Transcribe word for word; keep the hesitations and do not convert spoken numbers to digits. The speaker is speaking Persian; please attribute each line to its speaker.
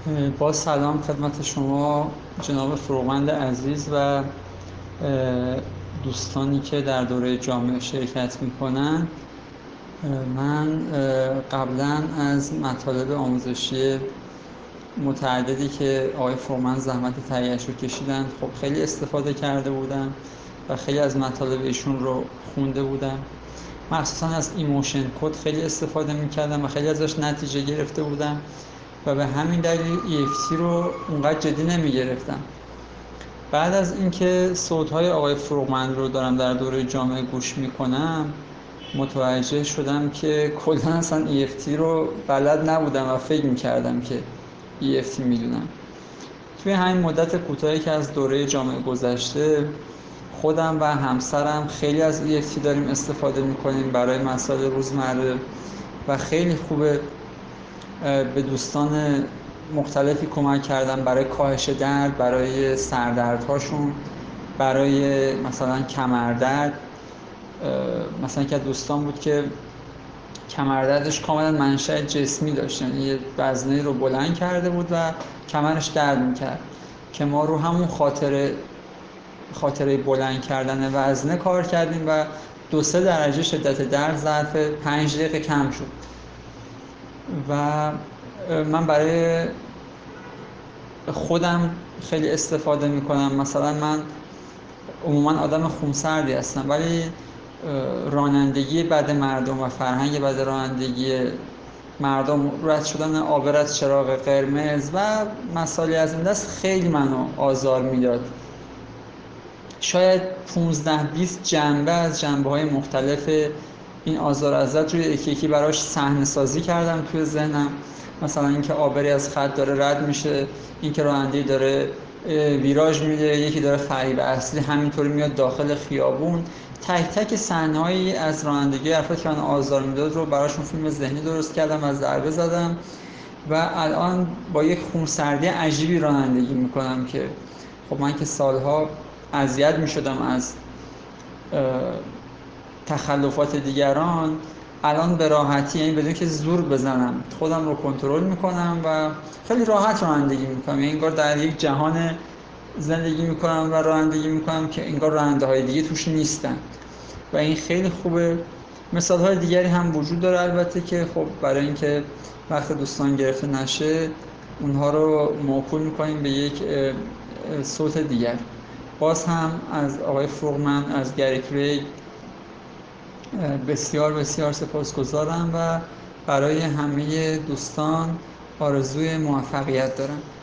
Speaker 1: با سلام خدمت شما جناب فروغند عزیز و دوستانی که در دوره جامعه شرکت میکنن. من قبلا از مطالب آموزشی متعددی که آقای فروغند زحمت تهیه‌اش رو کشیدن خب خیلی استفاده کرده بودم و خیلی از مطالب ایشون رو خونده بودم. مخصوصا از ایموشن کد خیلی استفاده میکردم و خیلی ازش نتیجه گرفته بودم و به همین دلیل ای اف تی رو اونقدر جدی نمیگرفتم. بعد از اینکه صوت‌های آقای فروغمند رو دارم در دوره جامعه گوش میکنم متوجه شدم که کلا اصلا ای اف تی رو بلد نبودم و فکر میکردم که ای اف تی میدونم. توی همین مدت کوتاهی که از دوره جامعه گذشته خودم و همسرم خیلی از ای اف تی داریم استفاده میکنیم برای مسائل روزمره و خیلی خوبه. به دوستان مختلفی کمک کردم برای کاهش درد، برای سردردهاشون، برای مثلا کمردرد. مثلا که دوستان بود که کمردردش کاملا منشأ جسمی داشت، یعنی یه وزنه رو بلند کرده بود و کمرش درد میکرد که ما رو همون خاطره خاطره بلند کردن وزنه کار کردیم و دو سه درجه شدت درد ظرف پنج دقیقه کم شد. و من برای خودم خیلی استفاده میکنم. مثلا من عموما آدم خونسردی هستم ولی رانندگی بد مردم و فرهنگ بد رانندگی مردم، رد شدن عابر از چراغ قرمز و مسائلی از این دست خیلی منو آزار میداد. شاید پونزده بیست جنبه از جنبه های مختلف این آزار ازت روی یکی یکی براش صحنه سازی کردم توی ذهنم. مثلا اینکه عابری از خط داره رد میشه، اینکه راننده داره ویراژ میده، یکی داره فریب اصلی همینطوری میاد داخل خیابون. تک تک صحنه‌هایی از رانندگی افرادی که من آزار میداد رو براشون فیلم ذهنی درست کردم و ضربه زدم و الان با یک خونسردی عجیبی رانندگی میکنم که خب من که سالها اذیت میشدم از تخلفات دیگران، الان به راحتی، یعنی بدون که زور بزنم، خودم رو کنترل میکنم و خیلی راحت رانندگی میکنم. یعنی انگار در یک جهان زندگی میکنم و رانندگی میکنم که انگار راننده های دیگه توش نیستن و این خیلی خوبه. مثال های دیگری هم وجود داره البته که خب برای اینکه وقت دوستان گرفته نشه اونها رو موکول میکنیم به یک صوت دیگر. باز هم از آقای فروغمند از گری کریگ بسیار بسیار سپاسگزارم و برای همه دوستان آرزوی موفقیت دارم.